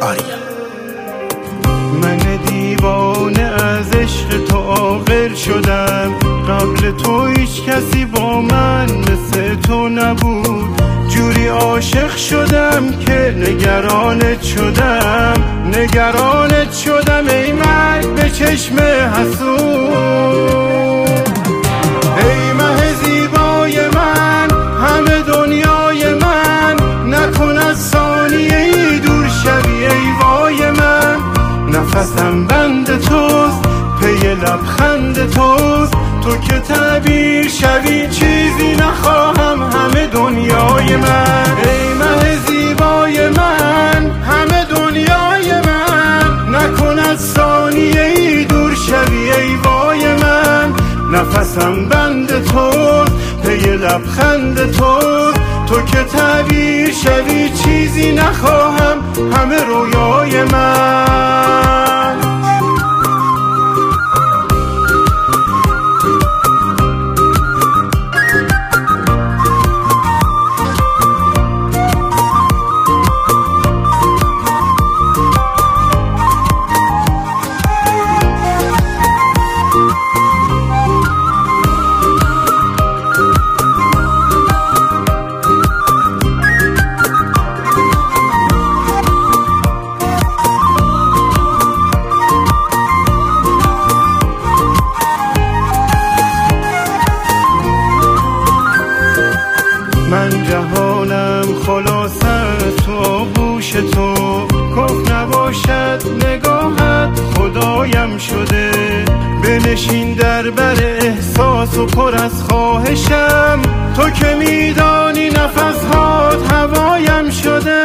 آریا. من دیوانه از عشق تو عاقل شدم، قبل تو هیچ کسی با من مثل تو نبود. جوری عاشق شدم که نگرانت شدم ای مرگ به چشم حسود. ای مه زیبای من، همه دنیای من، نکن از ثانیه ای دور شوی ای وای من. نفسم بند توست، پی لبخند توست، تو که تعبیر شوی چیزی نخواهم همه دنیای من. ای مه زیبای من، همه دنیای من، نکن از ثانیه ای دور شوی ای وای من. نفسم بند توست، پی لبخند توست، تو که تعبیر شوی چیزی نخواهم همه رویای من. من جهانم خلاص از تو آغوش تو، کف نباشد نگاهت خدایم شده. بنشین در بر احساس و پر از خواهشم، تو که میدانی نفسهات هوایم شده.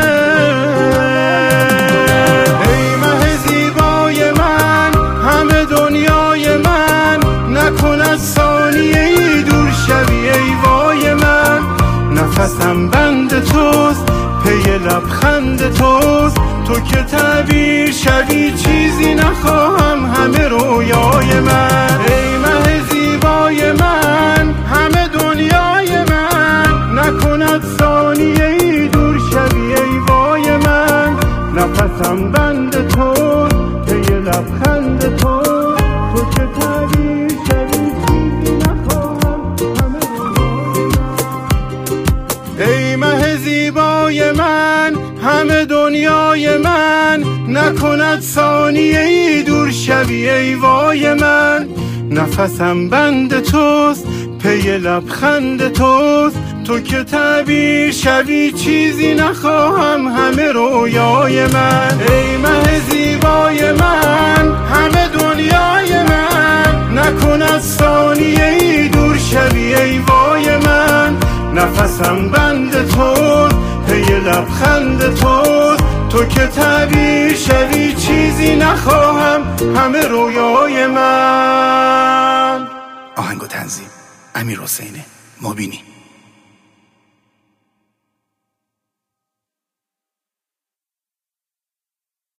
ای مه زیبای من، همه دنیای من، نکن از ثانیه ای دور شوی ای وای من. نفسم بند توست، پی لبخند توست، تو که تعبیر شوی چیزی نخواهم همه رویای من. ای مه زیبای من، همه دنیای من، نکن از ثانیه ای دور شوی ای وای من. نفسم بند توست، پی لبخند توست، تو که تعبیر شوی چیزی نخواهم همه رویای من. ای مه زیبای من، همه دنیای من، نکن از ثانیه ای دور شوی ای وای من. نفسم بند توست، پی لبخند توست، تو که تعبیر شوی چیزی نخواهم همه رویای من. ای مه زیبای من، همه دنیای من، نکن از ثانیه ای دور شوی ای وای من. نفسم بند توست، پی لبخند توست، تو که تعبیر شوی چیزی نخواهم همه رویای من. آهنگ و تنظیم امیر حسین مبینی.